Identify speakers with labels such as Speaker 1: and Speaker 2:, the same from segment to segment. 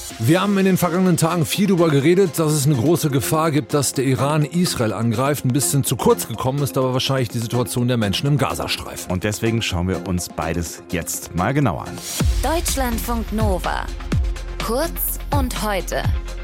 Speaker 1: Wir haben in den vergangenen Tagen viel darüber geredet, dass es eine große Gefahr gibt, dass der Iran Israel angreift. Ein bisschen zu kurz gekommen ist aber wahrscheinlich die Situation der Menschen im Gazastreifen.
Speaker 2: Und deswegen schauen wir uns beides jetzt mal genauer an.
Speaker 3: Deutschlandfunk Nova. Kurz und heute.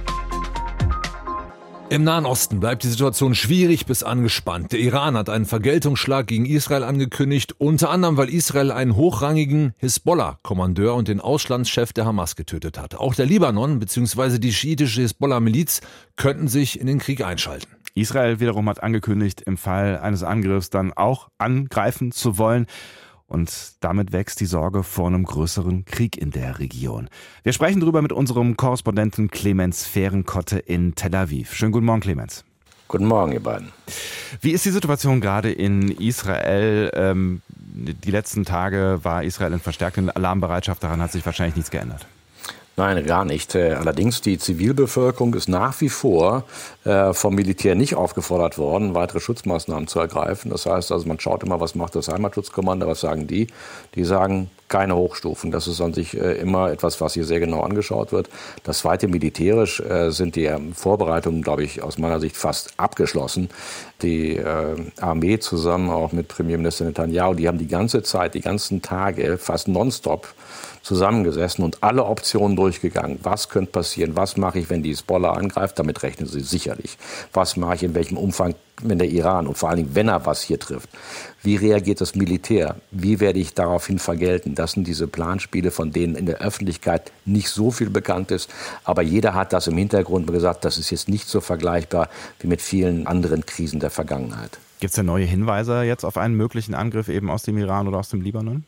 Speaker 1: Im Nahen Osten bleibt die Situation schwierig bis angespannt. Der Iran hat einen Vergeltungsschlag gegen Israel angekündigt, unter anderem, weil Israel einen hochrangigen Hisbollah-Kommandeur und den Auslandschef der Hamas getötet hat. Auch der Libanon bzw. die schiitische Hisbollah-Miliz könnten sich in den Krieg einschalten.
Speaker 2: Israel wiederum hat angekündigt, im Fall eines Angriffs dann auch angreifen zu wollen. Und damit wächst die Sorge vor einem größeren Krieg in der Region. Wir sprechen darüber mit unserem Korrespondenten Clemens Fehrenkotte in Tel Aviv. Schönen guten Morgen, Clemens.
Speaker 4: Guten Morgen, ihr beiden.
Speaker 2: Wie ist die Situation gerade in Israel? Die letzten Tage war Israel in verstärkter Alarmbereitschaft. Daran hat sich wahrscheinlich nichts geändert.
Speaker 4: Nein, gar nicht. Allerdings die Zivilbevölkerung ist nach wie vor vom Militär nicht aufgefordert worden, weitere Schutzmaßnahmen zu ergreifen. Das heißt also, man schaut immer, was macht das Heimatschutzkommando, was sagen die? Die sagen, keine Hochstufen. Das ist an sich immer etwas, was hier sehr genau angeschaut wird. Das Zweite, militärisch sind die Vorbereitungen, glaube ich, aus meiner Sicht fast abgeschlossen. Die Armee zusammen auch mit Premierminister Netanyahu, die haben die ganze Zeit, die ganzen Tage fast nonstop zusammengesessen und alle Optionen durchgegangen. Was könnte passieren? Was mache ich, wenn die Hisbollah angreift? Damit rechnen sie sicherlich. Was mache ich in welchem Umfang, wenn der Iran und vor allen Dingen, wenn er was hier trifft? Wie reagiert das Militär? Wie werde ich daraufhin vergelten? Das sind diese Planspiele, von denen in der Öffentlichkeit nicht so viel bekannt ist. Aber jeder hat das im Hintergrund gesagt, das ist jetzt nicht so vergleichbar wie mit vielen anderen Krisen der Vergangenheit.
Speaker 2: Gibt es da neue Hinweise jetzt auf einen möglichen Angriff eben aus dem Iran oder aus dem Libanon?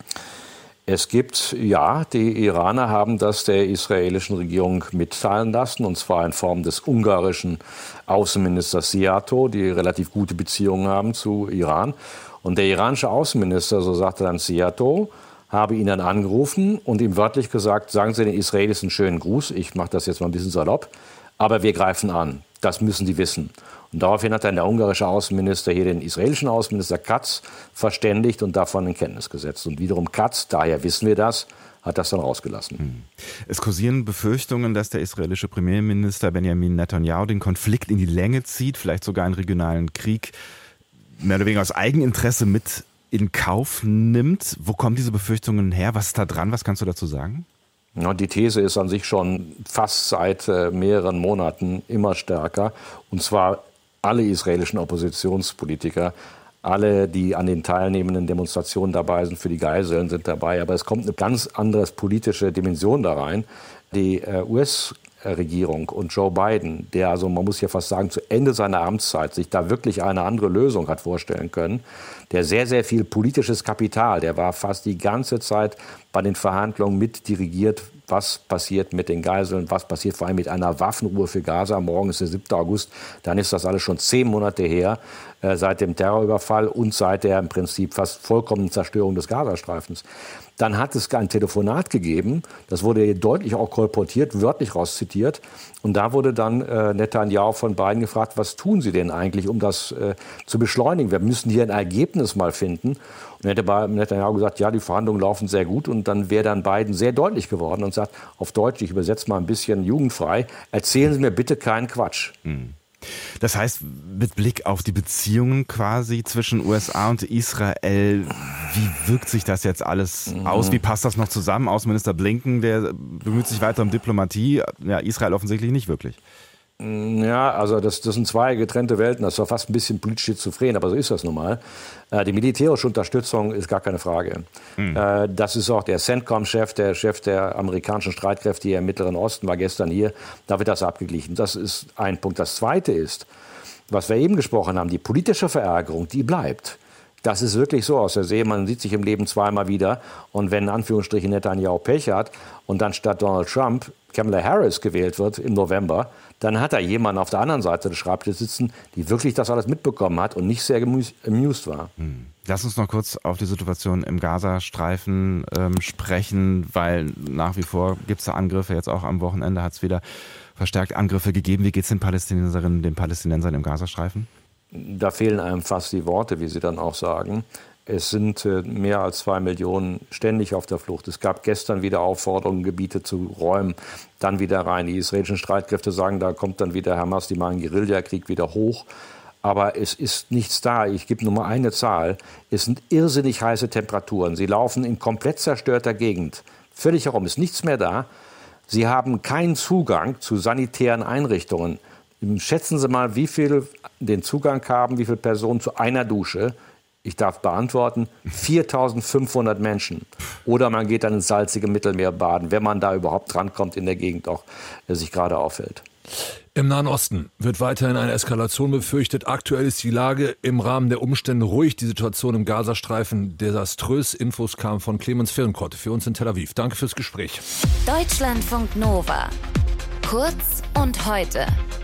Speaker 4: Es gibt, ja, die Iraner haben das der israelischen Regierung mitteilen lassen, und zwar in Form des ungarischen Außenministers Szijjártó, die relativ gute Beziehungen haben zu Iran. Und der iranische Außenminister, so sagte dann Szijjártó, habe ihn dann angerufen und ihm wörtlich gesagt, sagen Sie den Israelis einen schönen Gruß, ich mache das jetzt mal ein bisschen salopp, aber wir greifen an, das müssen die wissen. Und daraufhin hat dann der ungarische Außenminister hier den israelischen Außenminister Katz verständigt und davon in Kenntnis gesetzt. Und wiederum Katz, daher wissen wir das, hat das dann rausgelassen.
Speaker 2: Es kursieren Befürchtungen, dass der israelische Premierminister Benjamin Netanyahu den Konflikt in die Länge zieht, vielleicht sogar einen regionalen Krieg mehr oder weniger aus Eigeninteresse mit in Kauf nimmt. Wo kommen diese Befürchtungen her? Was ist da dran? Was kannst du dazu sagen?
Speaker 4: Ja, die These ist an sich schon fast seit mehreren Monaten immer stärker. Und zwar alle israelischen Oppositionspolitiker, alle, die an den teilnehmenden Demonstrationen dabei sind für die Geiseln, sind dabei. Aber es kommt eine ganz andere politische Dimension da rein. Die US-Regierung und Joe Biden, der also, man muss ja fast sagen, zu Ende seiner Amtszeit sich da wirklich eine andere Lösung hat vorstellen können, der sehr, sehr viel politisches Kapital, der war fast die ganze Zeit bei den Verhandlungen mit dirigiert, was passiert mit den Geiseln, was passiert vor allem mit einer Waffenruhe für Gaza. Morgen ist der 7. August, dann ist das alles schon 10 Monate her, seit dem Terrorüberfall und seit der im Prinzip fast vollkommenen Zerstörung des Gazastreifens. Dann hat es ein Telefonat gegeben, das wurde deutlich auch kolportiert, wörtlich rauszitiert. Und da wurde dann Netanyahu von Biden gefragt, was tun Sie denn eigentlich, um das zu beschleunigen? Wir müssen hier ein Ergebnis mal finden. Und dann hätte Netanyahu gesagt, ja, die Verhandlungen laufen sehr gut. Und dann wäre dann Biden sehr deutlich geworden und sagt, auf Deutsch, ich übersetze mal ein bisschen jugendfrei, erzählen Sie mir bitte keinen Quatsch.
Speaker 2: Das heißt, mit Blick auf die Beziehungen quasi zwischen USA und Israel, wie wirkt sich das jetzt alles aus? Wie passt das noch zusammen? Außenminister Blinken, der bemüht sich weiter um Diplomatie. Ja, Israel offensichtlich nicht wirklich.
Speaker 4: Ja, also das sind zwei getrennte Welten. Das war fast ein bisschen politisch schizophren, aber so ist das nun mal. Die militärische Unterstützung ist gar keine Frage. Das ist auch der CENTCOM-Chef, der Chef der amerikanischen Streitkräfte hier im Mittleren Osten, war gestern hier. Da wird das abgeglichen. Das ist ein Punkt. Das Zweite ist, was wir eben gesprochen haben, die politische Verärgerung, die bleibt. Das ist wirklich so aus der See. Man sieht sich im Leben zweimal wieder. Und wenn in Anführungsstrichen Netanyahu Pech hat und dann statt Donald Trump Kamala Harris gewählt wird im November, dann hat er jemanden auf der anderen Seite des Schreibtisches sitzen, die wirklich das alles mitbekommen hat und nicht sehr amused war.
Speaker 2: Lass uns noch kurz auf die Situation im Gazastreifen sprechen, weil nach wie vor gibt es da Angriffe. Jetzt auch am Wochenende hat es wieder verstärkt Angriffe gegeben. Wie geht es den Palästinenserinnen, den Palästinensern im Gazastreifen?
Speaker 4: Da fehlen einem fast die Worte, wie Sie dann auch sagen. Es sind mehr als 2 Millionen ständig auf der Flucht. Es gab gestern wieder Aufforderungen, Gebiete zu räumen, dann wieder rein. Die israelischen Streitkräfte sagen, da kommt dann wieder Hamas, die machen Guerillakrieg wieder hoch. Aber es ist nichts da. Ich gebe nur mal eine Zahl. Es sind irrsinnig heiße Temperaturen. Sie laufen in komplett zerstörter Gegend. Völlig herum, ist nichts mehr da. Sie haben keinen Zugang zu sanitären Einrichtungen. Schätzen Sie mal, wie viel den Zugang haben, wie viele Personen zu einer Dusche. Ich darf beantworten, 4.500 Menschen. Oder man geht dann ins salzige Mittelmeer baden, wenn man da überhaupt drankommt in der Gegend auch, der sich gerade aufhält.
Speaker 1: Im Nahen Osten wird weiterhin eine Eskalation befürchtet. Aktuell ist die Lage im Rahmen der Umstände ruhig. Die Situation im Gazastreifen desaströs. Infos kamen von Clemens Firnkott für uns in Tel Aviv. Danke fürs Gespräch.
Speaker 3: Deutschlandfunk Nova. Kurz und heute.